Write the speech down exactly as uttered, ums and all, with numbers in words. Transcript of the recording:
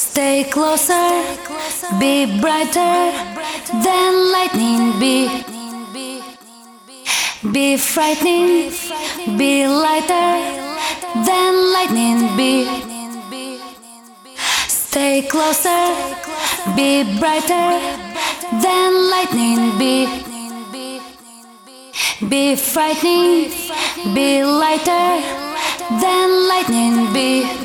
Stay closer, be brighter than lightning. Be, be frightening, be lighter than lightning. Be, stay closer, be brighter than lightning. Be, be frightening, be lighter than lightning. Be